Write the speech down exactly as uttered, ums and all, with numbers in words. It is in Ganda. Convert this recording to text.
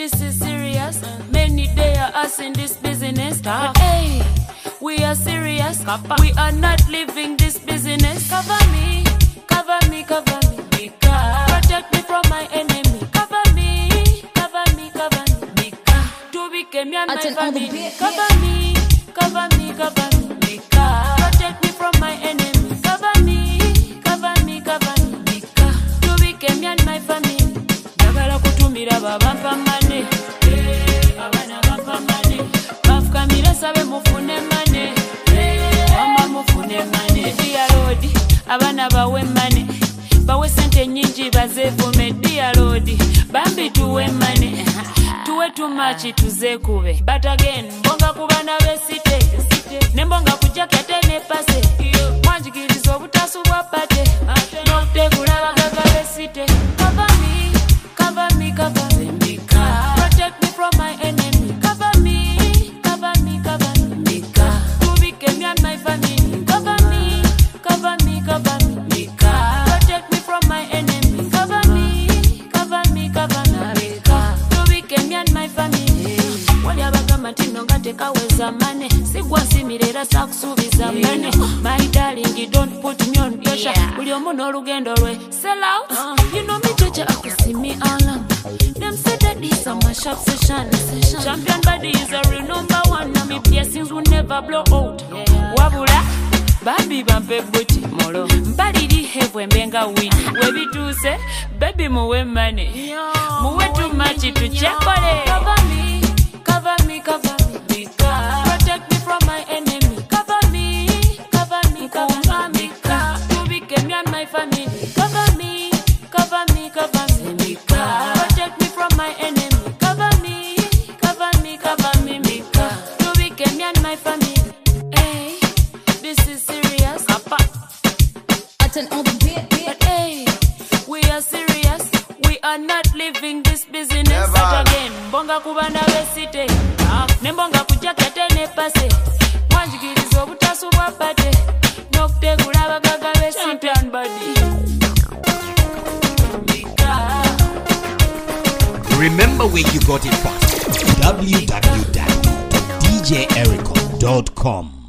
this is serious. Many day are us in this business. But hey, we are serious. We are not living this business. Cover me, cover me, cover me. Because protect me from my enemy. Cover me, cover me, cover me. Because to become me and my family. Cover me, cover me, cover me. Because protect me from my enemy. Cover me, cover me, cover me. Because to become me and my family. Jagala kutumira babampa mane. Abana bampa mane. Bafukamira sabe mufune mane. Mama mufune mane. Dear Lord, abana bawe mane. Bawe sente nyingi bazevume. Dear Lord, bambi tuwe mane. Tuwe too much tuzekube. But again, mbonga kubana besite. Nembonga kujaki ate ne pase. Mwanjigirizo butasu bwapate. Nokte kulaba gaga besite. Cover me, cover me, cover me. Protect me from my enemy. Cover me, cover me, cover me. To become me and my family. Cover me, cover me, cover me. Protect me from my enemy. Cover me, cover me, cover me. To become me and my family. Wali abagamba tino ngateka weza mane. Sigwa simirera sakusubiza mane. My darling, you don't put me on pressure. Uli omuno olugendo lwe sell out. You know me Georgia akusi me along. Them say that this a mash up session. Champion body is a real number one. Now me piercings will never blow out. Wabula baby bampe buti molo. Mbaliri hewe mbenga wini. Webi tu se baby muwe money. Muwe too much to check it. Cover me, cover me, cover me. Protect me from my enemy. Cover me, cover me, cover me. To become me and my family. Cover me, cover me, cover me. Protect me from my enemy. Cover me, cover me, cover me. To become me and my family. Hey, this is serious. But hey, we are serious. We are not living this business. But again, mbonga kubanda besite. Nembonga kujaki ate ne pase. Mwanjigirizo butasu bwapate. Nokte kulaba gaga besite. Champion body. Remember where you got it from. w w w dot d j erico dot com